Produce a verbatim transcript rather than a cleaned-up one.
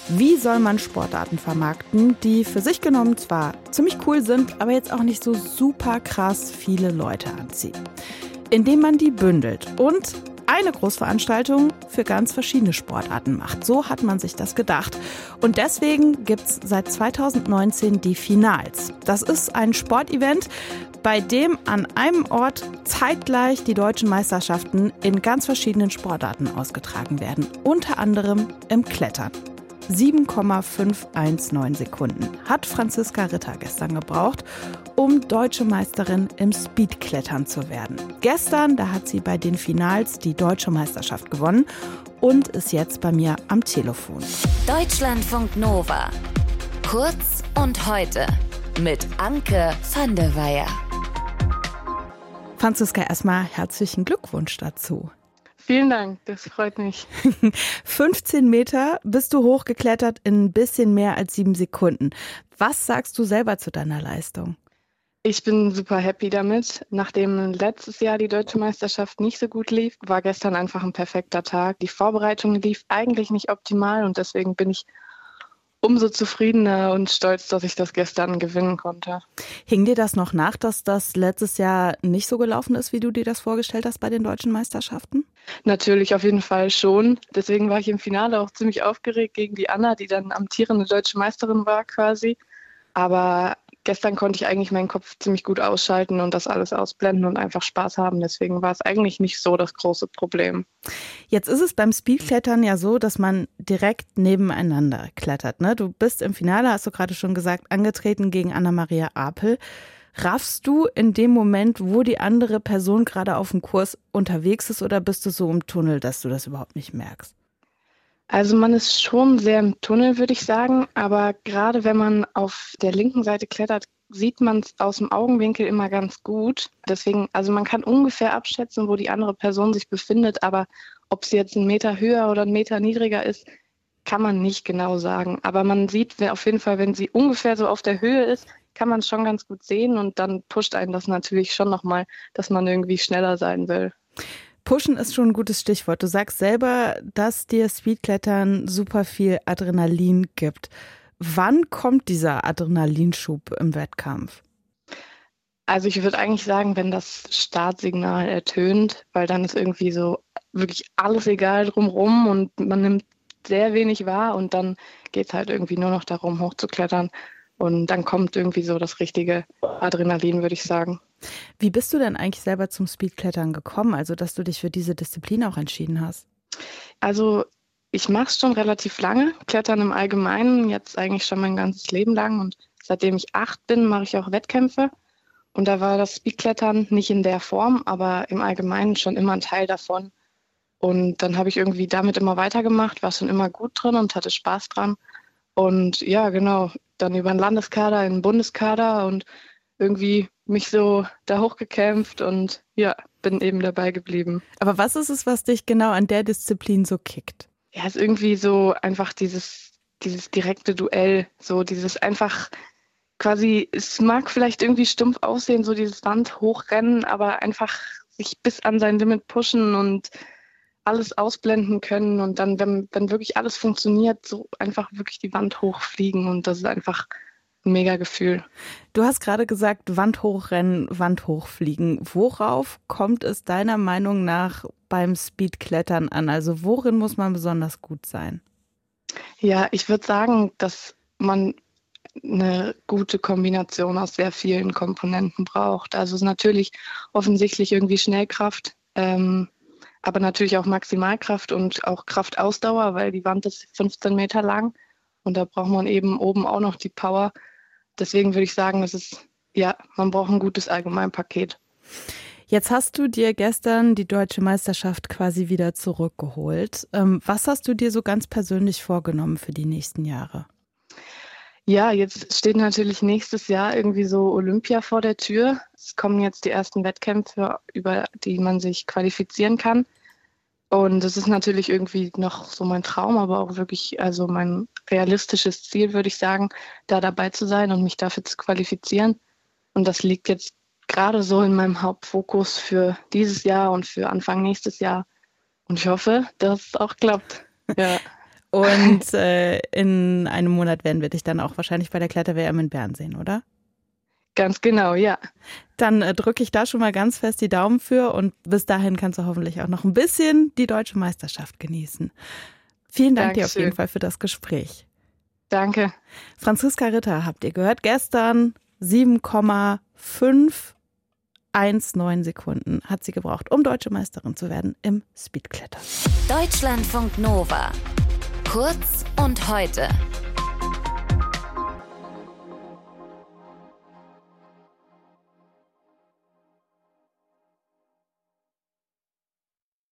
Wie soll man Sportarten vermarkten, die für sich genommen zwar ziemlich cool sind, aber jetzt auch nicht so super krass viele Leute anziehen? Indem man die bündelt und eine Großveranstaltung für ganz verschiedene Sportarten macht. So hat man sich das gedacht. Und deswegen gibt's seit zweitausendneunzehn die Finals. Das ist ein Sportevent, bei dem an einem Ort zeitgleich die deutschen Meisterschaften in ganz verschiedenen Sportarten ausgetragen werden. Unter anderem im Klettern. sieben Komma fünf eins neun Sekunden hat Franziska Ritter gestern gebraucht, um deutsche Meisterin im Speedklettern zu werden. Gestern, da hat sie bei den Finals die deutsche Meisterschaft gewonnen und ist jetzt bei mir am Telefon. Deutschlandfunk Nova. Kurz und heute mit Anke van der Weyer. Franziska, erstmal herzlichen Glückwunsch dazu. Vielen Dank, das freut mich. fünfzehn Meter bist du hochgeklettert in ein bisschen mehr als sieben Sekunden. Was sagst du selber zu deiner Leistung? Ich bin super happy damit. Nachdem letztes Jahr die Deutsche Meisterschaft nicht so gut lief, war gestern einfach ein perfekter Tag. Die Vorbereitung lief eigentlich nicht optimal und deswegen bin ich umso zufriedener und stolz, dass ich das gestern gewinnen konnte. Hing dir das noch nach, dass das letztes Jahr nicht so gelaufen ist, wie du dir das vorgestellt hast bei den deutschen Meisterschaften? Natürlich, auf jeden Fall schon. Deswegen war ich im Finale auch ziemlich aufgeregt gegen die Anna, die dann amtierende deutsche Meisterin war quasi. Aber gestern konnte ich eigentlich meinen Kopf ziemlich gut ausschalten und das alles ausblenden und einfach Spaß haben. Deswegen war es eigentlich nicht so das große Problem. Jetzt ist es beim Speedklettern ja so, dass man direkt nebeneinander klettert, ne? Du bist im Finale, hast du gerade schon gesagt, angetreten gegen Anna-Maria Apel. Raffst du in dem Moment, wo die andere Person gerade auf dem Kurs unterwegs ist, oder bist du so im Tunnel, dass du das überhaupt nicht merkst? Also man ist schon sehr im Tunnel, würde ich sagen, aber gerade wenn man auf der linken Seite klettert, sieht man es aus dem Augenwinkel immer ganz gut. Deswegen, also man kann ungefähr abschätzen, wo die andere Person sich befindet, aber ob sie jetzt einen Meter höher oder einen Meter niedriger ist, kann man nicht genau sagen. Aber man sieht auf jeden Fall, wenn sie ungefähr so auf der Höhe ist, kann man es schon ganz gut sehen und dann pusht einen das natürlich schon nochmal, dass man irgendwie schneller sein will. Pushen ist schon ein gutes Stichwort. Du sagst selber, dass dir Speedklettern super viel Adrenalin gibt. Wann kommt dieser Adrenalinschub im Wettkampf? Also ich würde eigentlich sagen, wenn das Startsignal ertönt, weil dann ist irgendwie so wirklich alles egal drumherum und man nimmt sehr wenig wahr und dann geht es halt irgendwie nur noch darum, hochzuklettern. Und dann kommt irgendwie so das richtige Adrenalin, würde ich sagen. Wie bist du denn eigentlich selber zum Speedklettern gekommen, also dass du dich für diese Disziplin auch entschieden hast? Also ich mache es schon relativ lange, Klettern im Allgemeinen, jetzt eigentlich schon mein ganzes Leben lang. Und seitdem ich acht bin, mache ich auch Wettkämpfe. Und da war das Speedklettern nicht in der Form, aber im Allgemeinen schon immer ein Teil davon. Und dann habe ich irgendwie damit immer weitergemacht, war schon immer gut drin und hatte Spaß dran. Und ja, genau, dann über einen Landeskader in den Bundeskader und irgendwie mich so da hochgekämpft und ja, bin eben dabei geblieben. Aber was ist es, was dich genau an der Disziplin so kickt? Ja, es ist irgendwie so einfach dieses, dieses direkte Duell, so dieses einfach quasi, es mag vielleicht irgendwie stumpf aussehen, so dieses Wand hochrennen, aber einfach sich bis an sein Limit pushen und alles ausblenden können und dann, wenn, wenn wirklich alles funktioniert, so einfach wirklich die Wand hochfliegen und das ist einfach ein mega Gefühl. Du hast gerade gesagt, Wand hochrennen, Wand hochfliegen. Worauf kommt es deiner Meinung nach beim Speedklettern an? Also worin muss man besonders gut sein? Ja, ich würde sagen, dass man eine gute Kombination aus sehr vielen Komponenten braucht. Also es ist natürlich offensichtlich irgendwie Schnellkraft, ähm, aber natürlich auch Maximalkraft und auch Kraftausdauer, weil die Wand ist fünfzehn Meter lang und da braucht man eben oben auch noch die Power. Deswegen würde ich sagen, es ist, ja, man braucht ein gutes Allgemeinpaket. Jetzt hast du dir gestern die deutsche Meisterschaft quasi wieder zurückgeholt. Ähm, was hast du dir so ganz persönlich vorgenommen für die nächsten Jahre? Ja, jetzt steht natürlich nächstes Jahr irgendwie so Olympia vor der Tür. Es kommen jetzt die ersten Wettkämpfe, über die man sich qualifizieren kann. Und das ist natürlich irgendwie noch so mein Traum, aber auch wirklich also mein realistisches Ziel, würde ich sagen, da dabei zu sein und mich dafür zu qualifizieren. Und das liegt jetzt gerade so in meinem Hauptfokus für dieses Jahr und für Anfang nächstes Jahr. Und ich hoffe, dass es auch klappt. Ja. Und äh, in einem Monat werden wir dich dann auch wahrscheinlich bei der Kletter-W M in Bern sehen, oder? Ganz genau, ja. Dann äh, drücke ich da schon mal ganz fest die Daumen für und bis dahin kannst du hoffentlich auch noch ein bisschen die deutsche Meisterschaft genießen. Vielen Dank Dankeschön. dir auf jeden Fall für das Gespräch. Danke. Franziska Ritter habt ihr gehört, gestern sieben Komma fünf eins neun Sekunden hat sie gebraucht, um deutsche Meisterin zu werden im Speedklettern. Deutschlandfunk Nova. Kurz und heute.